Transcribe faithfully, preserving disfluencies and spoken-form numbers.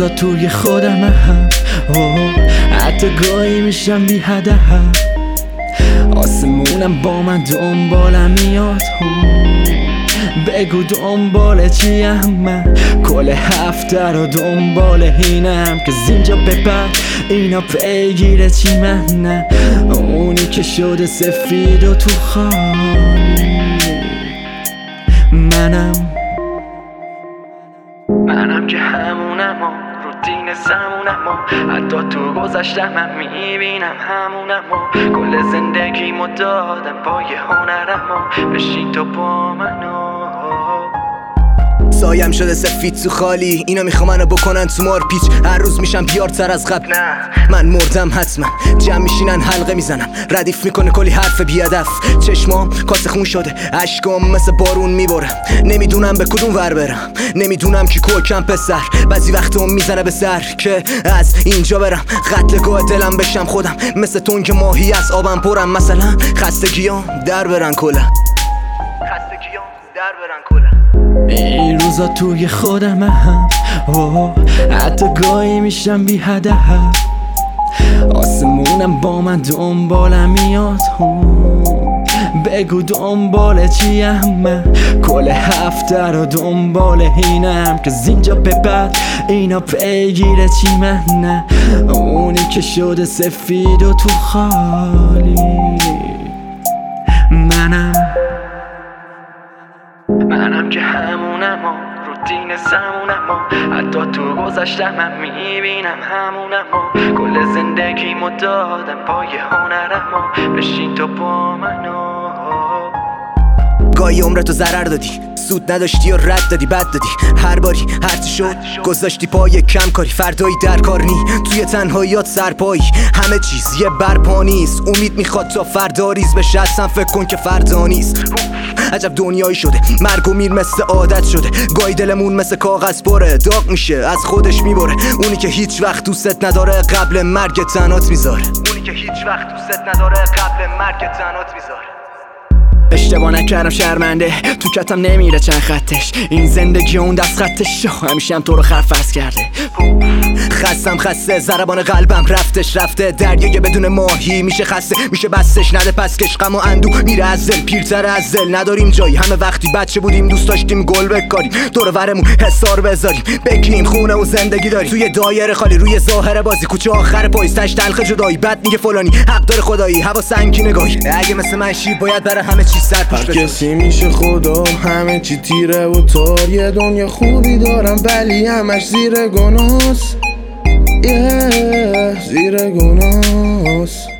روزا توی خودم هم حتی گاهی میشم بی هدف، آسمونم با من دنبالم میاد. بگو دنبال چیم من، کل هفته رو دنبال اینم که زینجا به بعد اینا پیگیره چی من، نه اونی که شده سفید و تو خالی. منم منم که همونم و روتین زمونم و حتی تو گذشتم من میبینم همونم و کل زندگیمو دادم با یه هنرم و بشین تو با منو. سایم شده سفید تو خالی، اینا میخوا منو بکنن تو مار پیچ. هر روز میشم بیارتر از قبل، نه من مردم حتما. جمع میشینن حلقه میزنم، ردیف میکنه کلی حرف بیادف. چشمام کاسه خون شده، عشقام مثل بارون میبارم. نمیدونم به کدوم ور برم، نمیدونم کی کوکم پسر. بعضی وقتا میزنه به سر که از اینجا برم قتلگاه دلم بشم خودم. مثل تنگ ماهی از آبم پرم، مثلا خستگیام در برن کلا، خستگیام در برن کلا. این روزا توی خودم هم حتی گاهی میشم بی هدف، آسمونم با من دنبالم میاد. بگو دنبال چیم من، کل هفته رو دنبال اینم که زینجا به بعد اینا پیگیره چی من، نه اونی که شده سفید و تو خالی. منم منم که همونم و روتین زمونم و حتی تو گذشتم من میبینم همونم و کل زندگیمو دادم با یه هنرم و بشین تو با منو. گاهی عمرتو ضرر دادی، سود نداشتی و رد دادی، بد دادی. هر باری هرچی شد گذاشتی پای کم کاری، فردایی در کار نی، توی تنهاییات سرپایی. همه چیز یه برپا نیست، امید میخواد تا فردا ریز بشه، اصلا فکر کن که فردا نیست. عجب دنیایی شده، مرگ و میر مثل عادت شده. گاهی دلمون مثل کاغذ پره، داغ میشه از خودش میبره. اونی که هیچ وقت دوست نداره قبل مرگ تنات میذاره، اونی که هیچ وقت دوست نداره قبل مرگ تنات میذاره. اشتباه نکردم شرمنده، تو کتم نمیره چند خطش. این زندگی اون دست خطش همیشه هم تو رو خرفست کرده. خستم خسته، ضربان قلبم رفتش رفته. دریای بدون ماهی میشه خسته، میشه بستش نده پس کش. غم و اندو میره از دل، پیرتر از دل نداریم جایی. همه وقتی بچه بودیم دوست داشتیم گل بکاریم، دور ورمون حسار بذاریم، بگیم خونه و زندگی داریم. توی دایره خالی روی ظاهر بازی، کوچه آخر پاییز تش تلخ جدایی. بعد میگه فلانی حق داره خدایی، هوا سنگی نگاهی. اگه مثل من شی باید برای همه چیز سر پوش بذاری. هر کسی میشه خدا، همه چی تیره و تار. یه دنیا خوبی دارم ولی همش زیر گناهست، yeah, زیر گناهست.